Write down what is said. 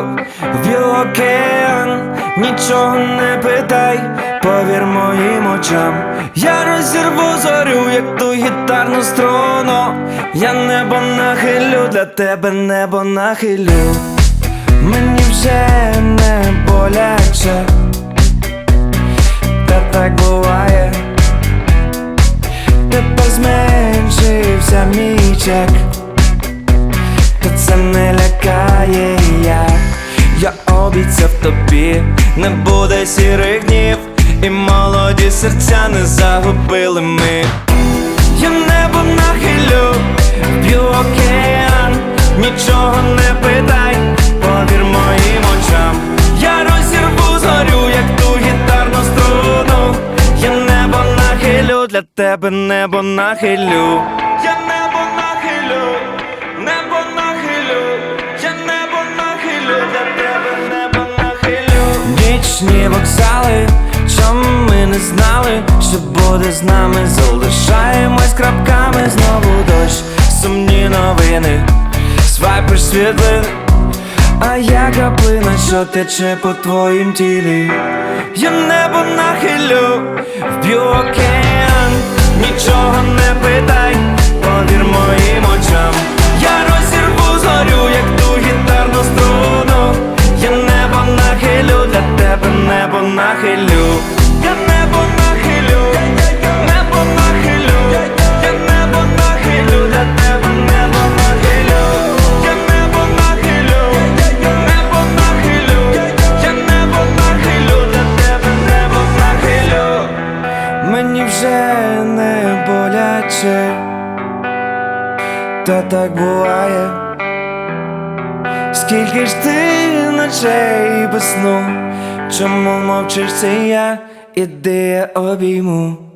вб'ю океан, нічого не питай, повір моїм очам. Я розірву зорю, як ту гітарну струну. Я небо нахилю, для тебе небо нахилю. Мені вже не боляче, та так буває. Тепер зменшився мій чек, та це не лякає. Я обіцяв тобі, не буде сірих днів, і молоді серця не загубили ми. Я небо нахилю, вб'ю океан, нічого не питай, повір моїм очам. Я розірву зорю, як ту гітарну струну. Я небо нахилю, для тебе небо нахилю. Я небо нахилю, небо нахилю. Я небо нахилю, для тебе небо нахилю. Нічні вокзали, чому ми не знали, що буде з нами. Залишаємось крапками, знову дощ, сумні новини, свайпиш світлин, а я краплина, що тече по твоїм тілі. Я небо нахилю, вб'ю океан, нічого не питай, повір моїм очам. Я розірву зорю, як ту гітарну струну. Я небо нахилю, для тебе небо нахилю. Я небо нахилю, небо нахилю. Я небо нахилю, для тебе небо нахилю. Я небо нахилю, небо нахилю. Я небо нахилю, для тебе небо нахилю. Мені вже не боляче, та так буває. Скільки ж ти ночей без сну, чому мовчиш, це я, іди я обійму.